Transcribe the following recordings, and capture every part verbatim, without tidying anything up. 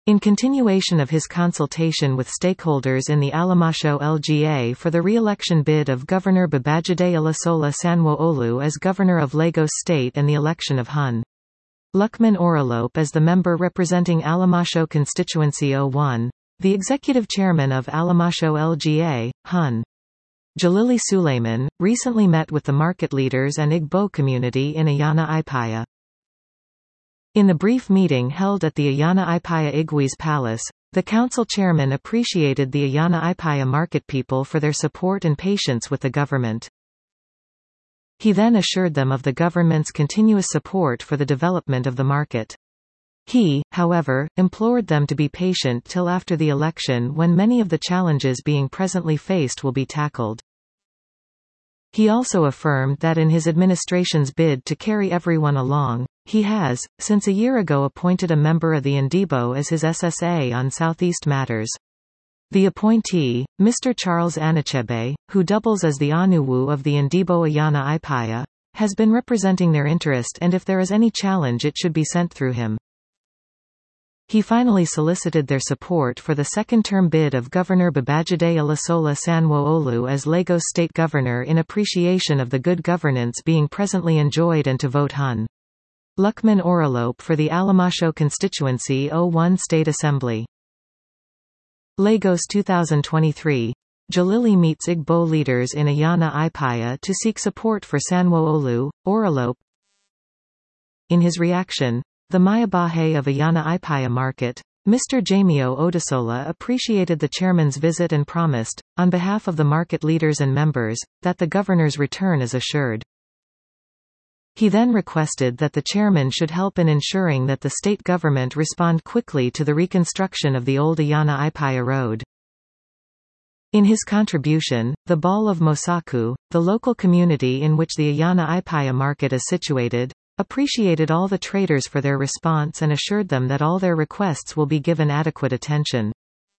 In continuation of his consultation with stakeholders in the Alamasho L G A for the re-election bid of Governor Babajide Olasola Sanwo-Olu as Governor of Lagos State and the election of Hun. Lukman Oralope as the member representing Alamasho Constituency oh one, the executive chairman of Alamasho L G A, Hun. Jalili Suleiman, recently met with the market leaders and Igbo community in Ayana Ipaya. In the brief meeting held at the Ayana Ipaya Igwe's Palace, the council chairman appreciated the Ayana Ipaya market people for their support and patience with the government. He then assured them of the government's continuous support for the development of the market. He, however, implored them to be patient till after the election when many of the challenges being presently faced will be tackled. He also affirmed that in his administration's bid to carry everyone along, he has, since a year ago appointed a member of the Ndibo as his S S A on Southeast matters. The appointee, Mister Charles Anachebe, who doubles as the Anuwu of the Ndibo Ayana Ipaya, has been representing their interest, and if there is any challenge it should be sent through him. He finally solicited their support for the second-term bid of Governor Babajide Olasola Sanwo-Olu as Lagos State Governor in appreciation of the good governance being presently enjoyed and to vote Hun. Lukman Oralope for the Alamasho Constituency oh one State Assembly. Lagos two thousand twenty-three. Jalili meets Igbo leaders in Ayana Ipaya to seek support for Sanwo-Olu, Oralope. In his reaction, the Mayabahe of Ayana Ipaya Market, Mister Jamio Odusola appreciated the chairman's visit and promised, on behalf of the market leaders and members, that the governor's return is assured. He then requested that the chairman should help in ensuring that the state government respond quickly to the reconstruction of the old Ayana Ipaya Road. In his contribution, the Ball of Mosaku, the local community in which the Ayana Ipaya market is situated, appreciated all the traders for their response and assured them that all their requests will be given adequate attention.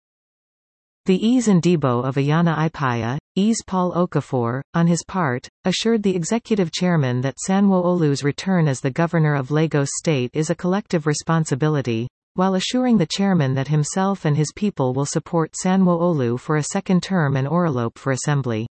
The Ease Ndibo of Ayana Ipaya, Ease Paul Okafor, on his part, assured the executive chairman that Sanwo-Olu's return as the governor of Lagos State is a collective responsibility, while assuring the chairman that himself and his people will support Sanwo-Olu for a second term and Oralope for assembly.